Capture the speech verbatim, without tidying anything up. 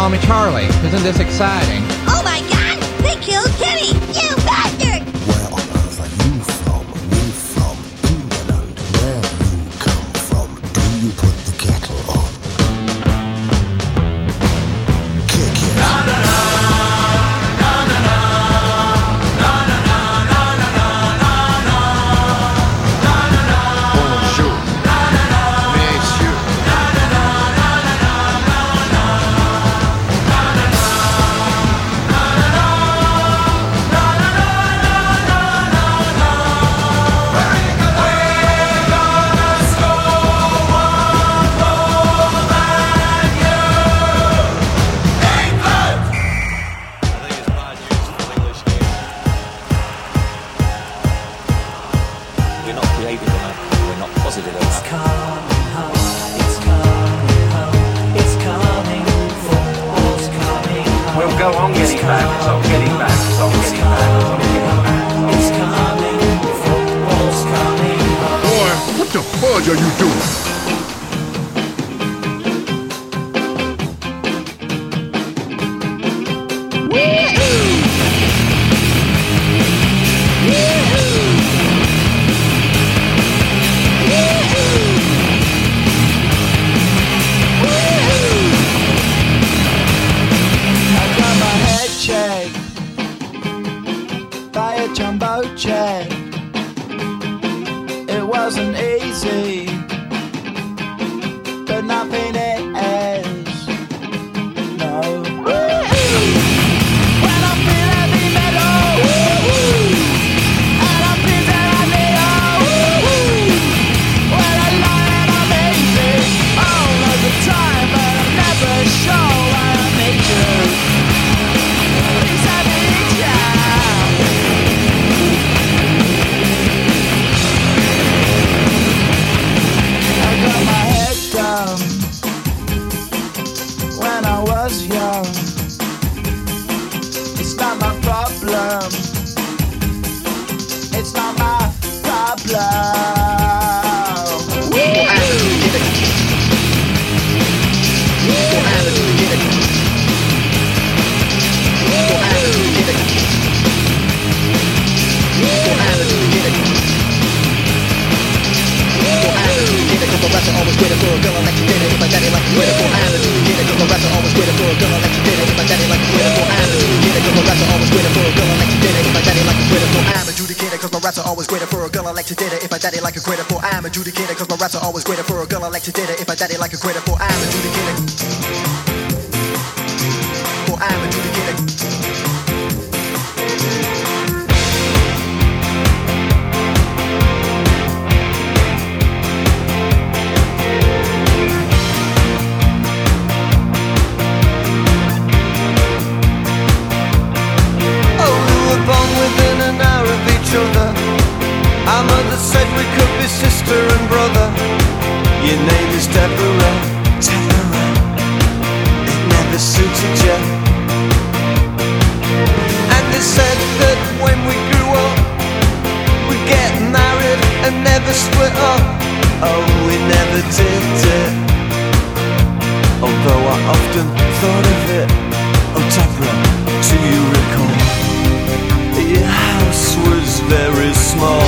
call me Charlie. Isn't this exciting? Oh my God! They killed Kenny! You bastard! Where on earth are you from? We from England. Where you come from? Do you put the kettle on? Kick it. Na, na, na, na, na, na, na, na, na, na, na, na, na, na, na. Bonjour. Na, na, na, messieurs. Na, na, na, na, na, na, na, na, na, na, na. We're not creative enough, we're not positive enough. It's coming home, it's coming home, it's coming, football's coming home. We'll go on getting back, it's on getting back, it's on It's getting back, it's on getting back. coming, it's coming, football's coming home. Boy, what the fudge are you doing? I got my head checked by a jumbo jet. It wasn't easy, but nothing is. No. When I feel heavy metal, and I feel that I need when I lie and I'm easy all of the time, but I'm never sure why I need you. Please I need you. I got my head down when I was young. It's not my problem. It's not my problem. Always waiting for a girl like you did it. If my daddy like you waiting for Amazon, you get it. Cause my raps are always waiting for a girl like you did it. If my daddy like you waiting for Amazon, you get it. Cause my raps are always waiting for a girl like you did it. If my daddy like you waiting for I'm adjudicated. Cause my raps are always waiting for a girl like you did it. If my daddy like a greater for I'm adjudicated. Cause my raps are always waiting for a girl like you did it. If my daddy like a greater for I'm adjudicated. For I'm adjudicated. Born within an hour of each other. Our mother said we could be sister and brother. Your name is Deborah, Deborah. It never suited you. And they said that when we grew up, we'd get married and never split up. Oh, we never did it. Although I often thought of it. Oh, Deborah, do you recall? Your house was very small.